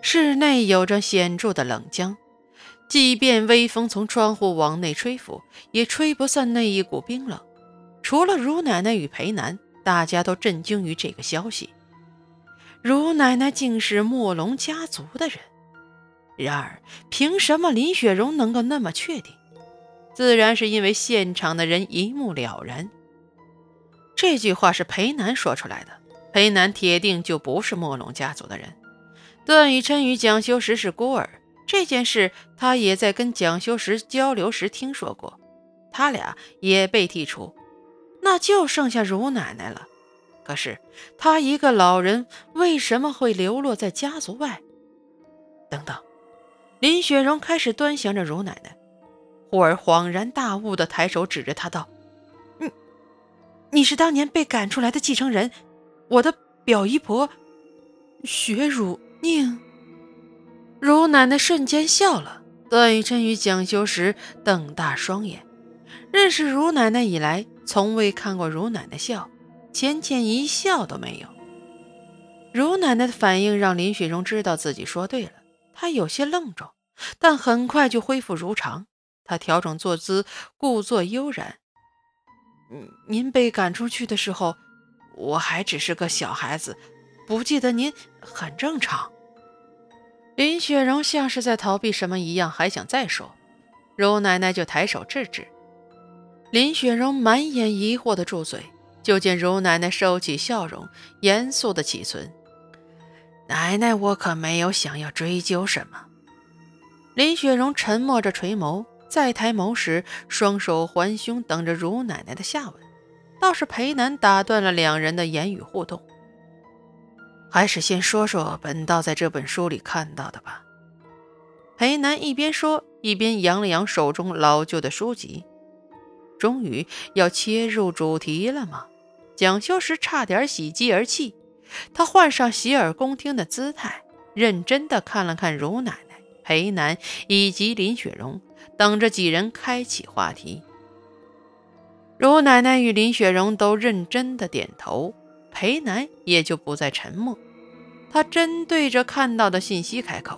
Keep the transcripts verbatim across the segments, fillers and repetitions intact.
室内有着显著的冷江，即便微风从窗户往内吹拂，也吹不散那一股冰冷。除了如奶奶与裴南，大家都震惊于这个消息。如奶奶竟是墨龙家族的人，然而凭什么林雪荣能够那么确定？自然是因为现场的人一目了然。这句话是裴南说出来的，裴南铁定就不是墨龙家族的人。段雨琛与蒋修石是孤儿，这件事他也在跟蒋修石交流时听说过，他俩也被剔除，那就剩下如奶奶了。可是他一个老人为什么会流落在家族外？等等，林雪荣开始端详着如奶奶，忽而恍然大悟地抬手指着他道：你你是当年被赶出来的继承人，我的表姨婆雪乳宁。如奶奶瞬间笑了，段雨琛与蒋修石瞪大双眼。认识如奶奶以来，从未看过如奶奶笑，浅浅一笑都没有。如奶奶的反应让林雪荣知道自己说对了，她有些愣住，但很快就恢复如常。她调整坐姿，故作悠然。您被赶出去的时候，我还只是个小孩子，不记得您很正常。林雪荣像是在逃避什么一样，还想再说，如奶奶就抬手制止。林雪荣满眼疑惑地住嘴，就见如奶奶收起笑容，严肃地启存：奶奶，我可没有想要追究什么。林雪荣沉默着垂眸，再抬眸时，双手环胸，等着如奶奶的下文。倒是裴南打断了两人的言语互动。还是先说说本道在这本书里看到的吧。裴南一边说，一边扬了扬手中老旧的书籍。终于要切入主题了吗？蒋修石差点喜极而泣，他换上洗耳恭听的姿态，认真地看了看如奶奶、裴南以及林雪荣，等着几人开启话题。如奶奶与林雪荣都认真地点头，裴南也就不再沉默。他针对着看到的信息开口：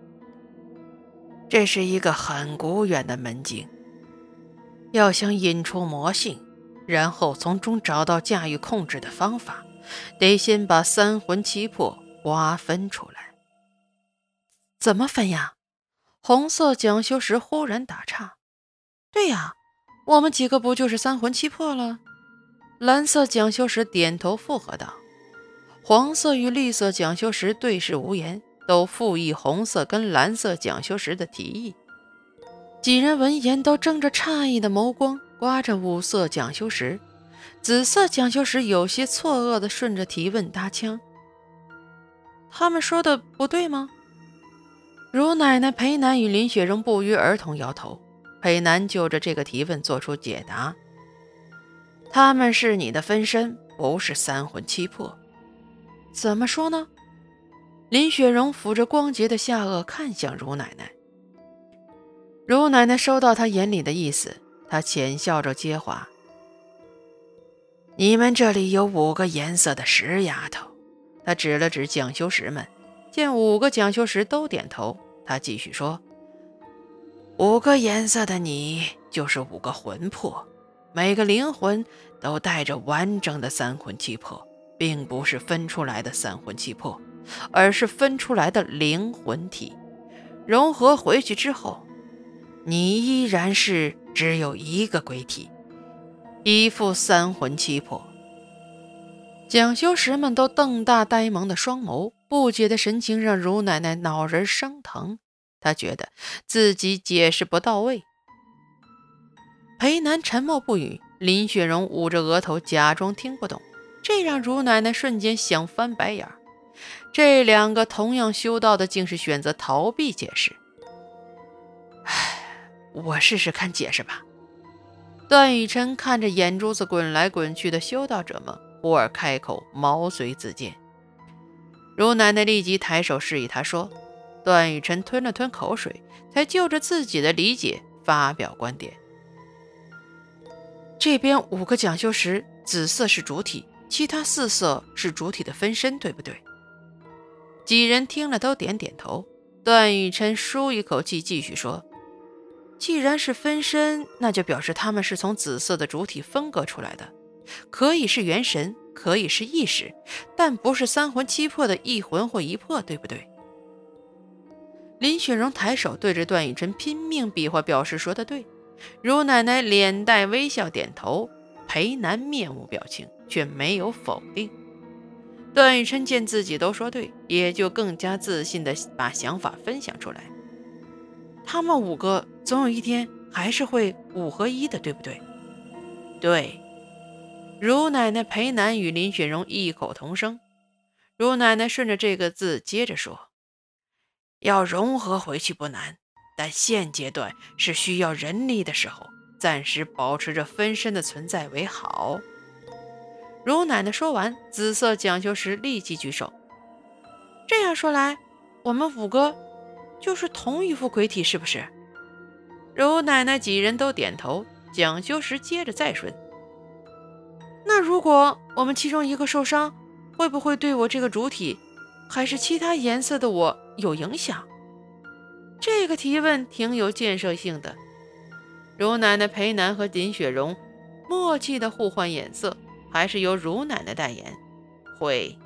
这是一个很古远的门径，要想引出魔性，然后从中找到驾驭控制的方法，得先把三魂七魄瓜分出来。怎么分呀？红色蒋修石忽然打岔：对呀，我们几个不就是三魂七魄了？蓝色蒋修石点头附和道。黄色与绿色蒋修石对视无言，都附议红色跟蓝色蒋修石的提议。几人闻言都睁着诧异的眸光刮着五色蒋修石，紫色蒋修石有些错愕地顺着提问搭腔：他们说的不对吗？如奶奶、裴南与林雪荣不约而同摇头。裴南就着这个提问做出解答：他们是你的分身，不是三魂七魄。怎么说呢？林雪荣抚着光洁的下颚看向如奶奶。如奶奶收到他眼里的意思，她浅笑着接话：你们这里有五个颜色的石丫头。她指了指蒋修石们，见五个蒋修石都点头，她继续说：五个颜色的你就是五个魂魄，每个灵魂都带着完整的三魂七魄，并不是分出来的三魂七魄，而是分出来的灵魂体。融合回去之后，你依然是只有一个鬼体，一副三魂七魄。蒋修石们都瞪大呆萌的双眸，不解的神情让如奶奶脑仁生疼，她觉得自己解释不到位。裴南沉默不语，林雪荣捂着额头假装听不懂，这让如奶奶瞬间想翻白眼。这两个同样修道的竟是选择逃避解释。唉，我试试看解释吧。段雨琛看着眼珠子滚来滚去的修道者们，忽而开口，毛遂自荐。如奶奶立即抬手示意他说。段雨琛吞了吞口水，才就着自己的理解发表观点。这边五个蒋修石，紫色是主体，其他四色是主体的分身，对不对？ 几人听了都点点头。段玉琛舒一口气，继续说：既然是分身，那就表示他们是从紫色的主体分割出来的，可以是元神，可以是意识，但不是三魂七魄的一魂或一魄，对不对？林雪荣抬手对着段玉琛拼命比划，表示说的对。如奶奶脸带微笑点头，裴南面无表情，却没有否定。段玉琛见自己都说对，也就更加自信地把想法分享出来。他们五个总有一天还是会五合一的，对不对？对。如奶奶、裴南与林雪荣异口同声。如奶奶顺着这个字接着说：要融合回去不难，但现阶段是需要人力的时候，暂时保持着分身的存在为好。如奶奶说完，紫色讲究时立即举手。这样说来，我们五个就是同一副鬼体，是不是？如奶奶几人都点头。讲究时接着再说：那如果我们其中一个受伤，会不会对我这个主体还是其他颜色的我有影响？这个提问挺有建设性的。如奶奶、裴南和林雪荣默契的互换眼色，还是由如奶奶代言。会。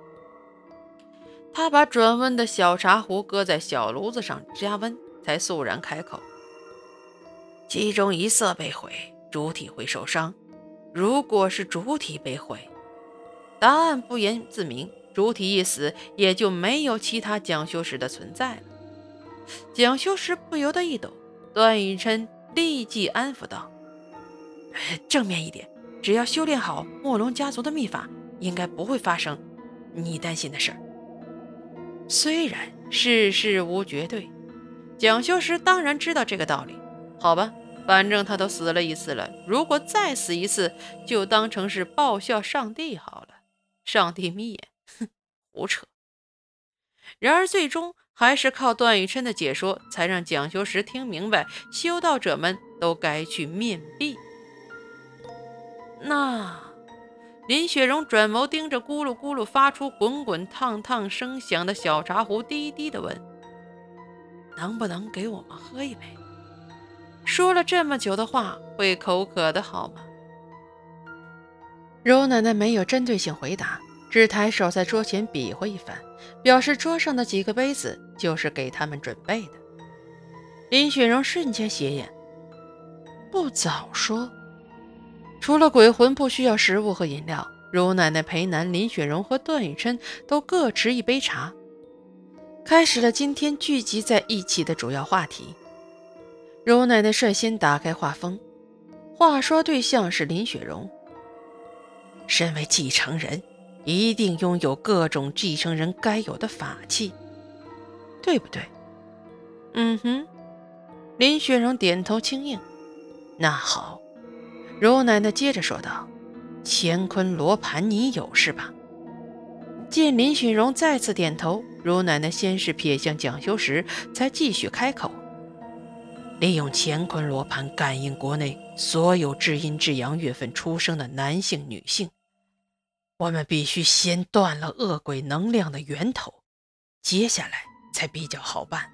她把转温的小茶壶搁在小炉子上加温，才肃然开口：其中一色被毁，主体会受伤。如果是主体被毁，答案不言自明，主体一死，也就没有其他讲修石的存在了。讲修石不由得一抖，段玉琛立即安抚道：正面一点，只要修炼好墨龙家族的秘法，应该不会发生你担心的事儿。虽然世事无绝对，讲修石当然知道这个道理。好吧，反正他都死了一次了，如果再死一次，就当成是报效上帝好了。上帝眯眼，哼，胡扯。然而最终还是靠段玉琛的解说，才让讲修石听明白，修道者们都该去面壁。那林雪荣转眸盯着咕噜咕噜发出滚滚烫烫声响的小茶壶，低低地问：能不能给我们喝一杯？说了这么久的话，会口渴的好吗？柔奶奶没有针对性回答，只抬手在桌前比划一番，表示桌上的几个杯子就是给他们准备的。林雪荣瞬间斜眼：不早说。除了鬼魂不需要食物和饮料，柔奶奶、裴南、林雪荣和段玉琛都各持一杯茶，开始了今天聚集在一起的主要话题。柔奶奶率先打开话锋，话说对象是林雪荣。身为继承人，一定拥有各种继承人该有的法器，对不对？嗯哼。林雪荣点头轻应。那好。柔奶奶接着说道：乾坤罗盘你有是吧？见林雪荣再次点头，柔奶奶先是瞥向蒋修时，才继续开口：利用乾坤罗盘感应国内所有至阴至阳月份出生的男性女性，我们必须先断了恶鬼能量的源头，接下来才比较好办。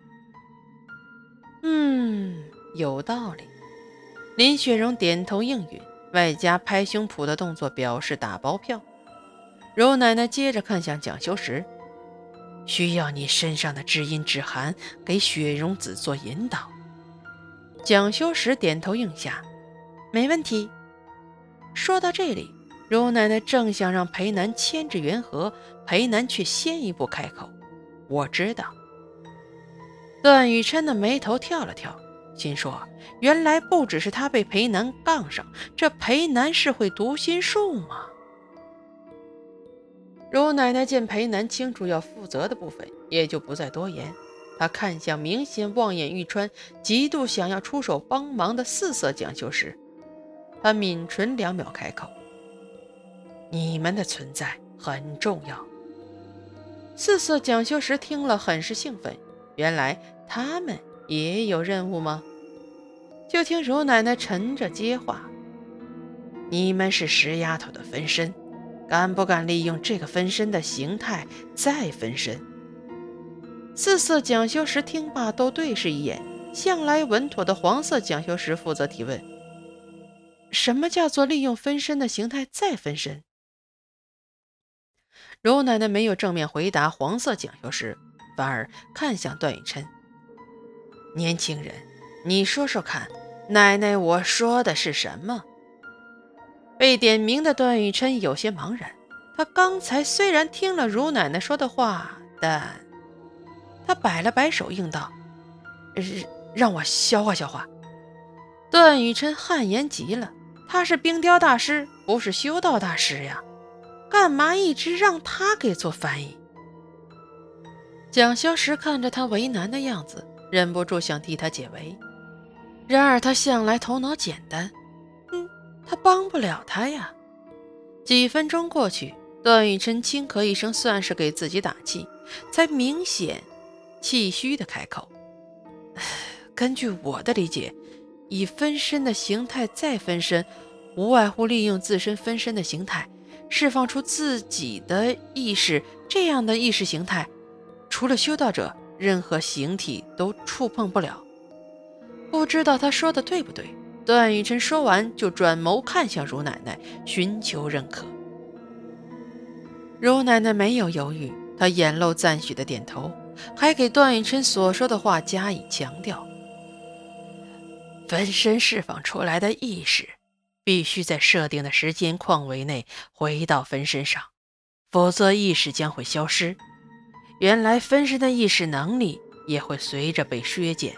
嗯，有道理。林雪荣点头应允，外加拍胸脯的动作表示打包票。柔奶奶接着看向蒋修时：需要你身上的至阴至寒给雪荣子做引导。蒋修时点头应下：没问题。说到这里，柔奶奶正想让裴南牵制元和，裴南却先一步开口：我知道。段雨琛的眉头跳了跳，心说原来不只是他被裴南杠上，这裴南是会读心术吗？柔奶奶见裴南清楚要负责的部分，也就不再多言。她看向明显望眼欲穿、极度想要出手帮忙的四色讲修时，她抿唇两秒开口：你们的存在很重要。四色讲修时听了很是兴奋，原来他们也有任务吗？就听柔奶奶沉着接话：你们是石丫头的分身，敢不敢利用这个分身的形态再分身？ 四色讲修石听罢都对视一眼，向来稳妥的黄色讲修石负责提问：什么叫做利用分身的形态再分身？柔奶奶没有正面回答黄色讲修石，反而看向段雨琛：年轻人，你说说看，奶奶我说的是什么？被点名的段雨琛有些茫然，他刚才虽然听了如奶奶说的话，但他摆了摆手应道：让我消化消化。段雨琛汗颜极了，他是冰雕大师，不是修道大师呀，干嘛一直让他给做翻译？蒋修石看着他为难的样子，忍不住想替他解围，然而他向来头脑简单，嗯，他帮不了他呀。几分钟过去，段雨琛轻咳一声，算是给自己打气，才明显气虚的开口：根据我的理解，以分身的形态再分身，无外乎利用自身分身的形态释放出自己的意识，这样的意识形态除了修道者，任何形体都触碰不了。不知道他说的对不对？段雨琛说完就转眸看向如奶奶，寻求认可。如奶奶没有犹豫，她眼露赞许的点头，还给段雨琛所说的话加以强调：分身释放出来的意识必须在设定的时间框围内回到分身上，否则意识将会消失，原来分身的意识能力也会随着被削减。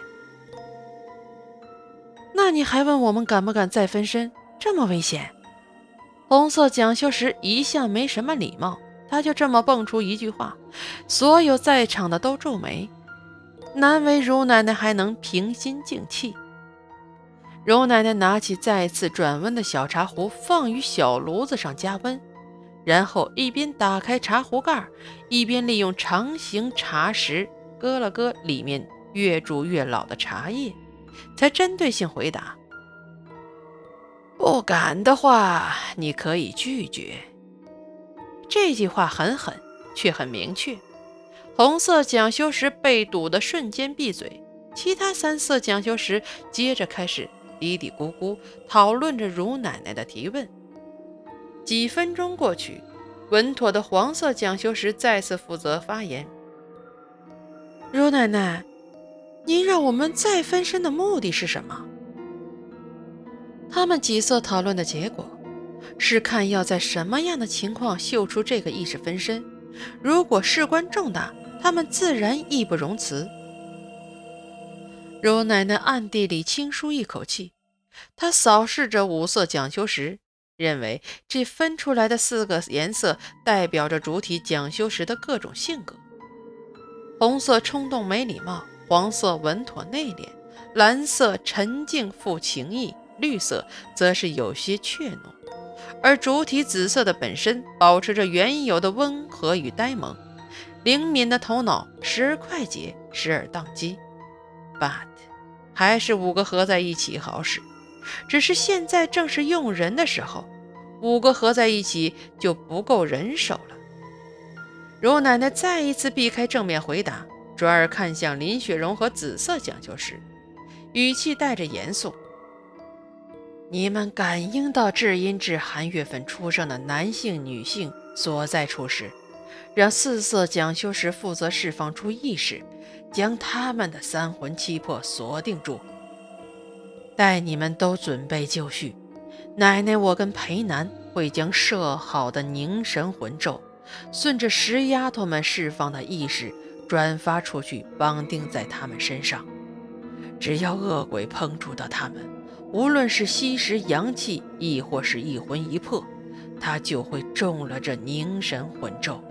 那你还问我们敢不敢再分身？这么危险？红色讲修石一向没什么礼貌，他就这么蹦出一句话，所有在场的都皱眉，难为如奶奶还能平心静气。柔奶奶拿起再次转温的小茶壶，放于小炉子上加温，然后一边打开茶壶盖，一边利用长形茶匙割了割里面越煮越老的茶叶，才针对性回答：不敢的话，你可以拒绝。这句话很狠，却很明确。红色讲修石被堵的瞬间闭嘴，其他三色讲修石接着开始嘀嘀咕咕讨论着如奶奶的提问。几分钟过去，稳妥的黄色讲修石再次负责发言：如奶奶，您让我们再分身的目的是什么？他们几色讨论的结果是看要在什么样的情况秀出这个意识分身，如果事关重大，他们自然义不容辞。如奶奶暗地里轻舒一口气，她扫视着五色讲修石，认为这分出来的四个颜色代表着主体讲修石的各种性格。红色冲动没礼貌，黄色稳妥内敛，蓝色沉静富情意，绿色则是有些怯懦，而主体紫色的本身保持着原有的温和与呆萌，灵敏的头脑时而快捷，时而宕机。But 还是五个合在一起好使，只是现在正是用人的时候，五个合在一起就不够人手了。柔奶奶再一次避开正面回答，转而看向林雪荣和紫色讲究时，语气带着严肃：你们感应到至阴至寒月份出生的男性女性所在处时，让四色讲修时负责释放出意识，将他们的三魂七魄锁定住。待你们都准备就绪，奶奶我跟裴南会将设好的凝神魂咒顺着石丫头们释放的意识转发出去，绑定在他们身上。只要恶鬼碰触到他们，无论是吸食阳气亦或是一魂一魄，他就会中了这凝神魂咒。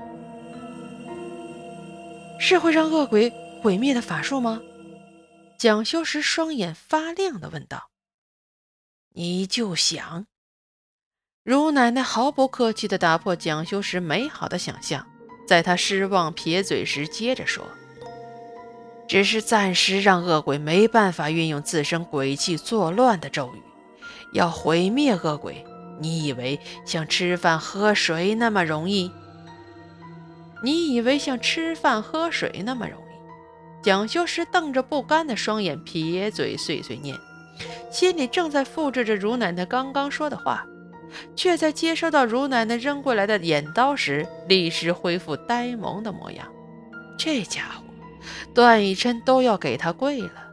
是会让恶鬼毁灭的法术吗？蒋修时双眼发亮地问道。你就想。如奶奶毫不客气地打破蒋修时美好的想象，在他失望撇嘴时接着说，只是暂时让恶鬼没办法运用自身鬼气作乱的咒语，要毁灭恶鬼，你以为像吃饭喝水那么容易？你以为像吃饭喝水那么容易？ 蒋修时瞪着不甘的双眼，撇嘴碎碎念，心里正在复制着如奶奶刚刚说的话，却在接收到如奶奶扔过来的眼刀时，立时恢复呆萌的模样。这家伙，段以琛都要给他跪了。